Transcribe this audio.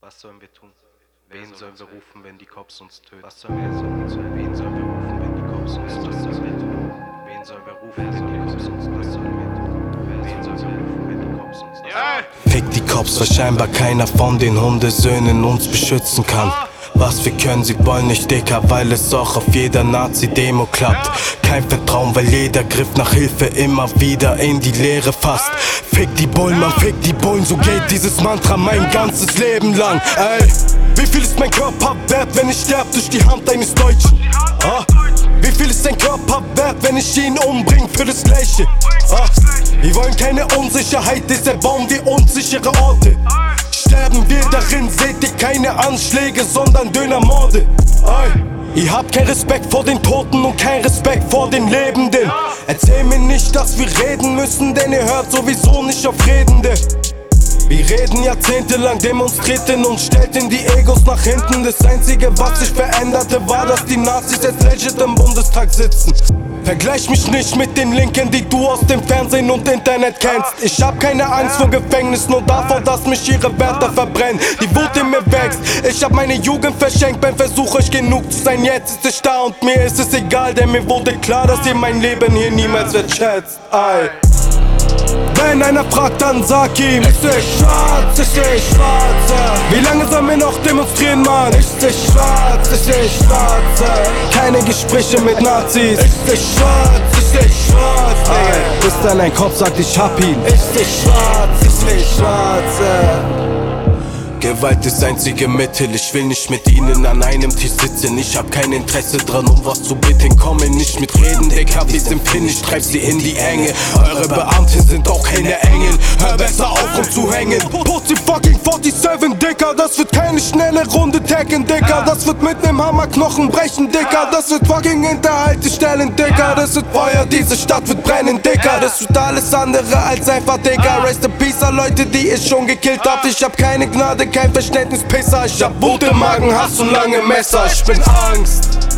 Was sollen wir tun? Wen sollen wir rufen, wenn die Cops uns töten? Was sollen wir tun? Wen sollen wir rufen, wenn die Cops uns töten? Was sollen wir tun? Wen sollen wir rufen, wenn die Cops uns töten? Was sollen wir tun? Wen sollen wir rufen, wenn die Cops uns töten? Fick die Cops, weil scheinbar keiner von den Hundesöhnen uns beschützen kann. Was wir können, sie wollen nicht, Dicker, weil es auch auf jeder Nazi-Demo klappt. Kein Vertrauen, weil jeder Griff nach Hilfe immer wieder in die Leere fasst. Fick die Bullen, man, fick die Bullen, so geht dieses Mantra mein ganzes Leben lang. Ey, wie viel ist mein Körper wert, wenn ich sterb durch die Hand eines Deutschen? Wie viel ist dein Körper wert, wenn ich ihn umbring für das Gleiche? Wir wollen keine Unsicherheit, deshalb bauen wir unsichere Orte. Sterben wir darin, seht ihr keine Anschläge, sondern Dönermorde. Ihr habt keinen Respekt vor den Toten und keinen Respekt vor den Lebenden. Erzähl mir nicht, dass wir reden müssen, denn ihr hört sowieso nicht auf Redende. Wir reden jahrzehntelang, demonstrierten und stellten die Egos nach hinten. Das Einzige, was sich veränderte, war, dass die Nazis jetzt legit im Bundestag sitzen. Vergleich mich nicht mit den Linken, die du aus dem Fernsehen und Internet kennst. Ich hab keine Angst vor Gefängnis, nur davor, dass mich ihre Werte verbrennen. Die Wut in mir wächst, ich hab meine Jugend verschenkt beim Versuch, euch genug zu sein. Jetzt ist ich da und mir ist es egal, denn mir wurde klar, dass ihr mein Leben hier niemals wertschätzt. Wenn einer fragt, dann sag ihm: Ich seh schwarz, ich seh schwarz. Wie lange sollen wir noch demonstrieren, Mann? Ich seh schwarz, ich seh schwarz. Keine Gespräche mit Nazis. Ich seh schwarz, ich seh schwarz. Bis dann ein Kopf sagt, ich hab ihn. Ich seh schwarz, ich seh schwarz. Gewalt ist einzige Mittel, ich will nicht mit ihnen an einem Tisch sitzen. Ich hab kein Interesse dran, um was zu bitten. Komme nicht mit Reden, Dicker, wir sind Pin, ich treib sie in die Enge. Eure Beamten sind auch keine Engel, hör besser auf, um zu hängen. Pussy fucking 47, Dicker, das wird keine schnelle Runde tacken, Dicker. Das wird mit nem Hammer Knochen brechen, Dicker. Das wird fucking Hinterhaltestellen, Dicker. Das wird Feuer, diese Stadt wird brennen, Dicker. Das wird alles andere als einfach, Dicker. Rest in Peace an Leute, die ich schon gekillt habt. Ich hab keine Gnade, kein Verständnis, Pisser. Ich hab Wut im Magen, Hass und lange Messer. Ich bin Angst.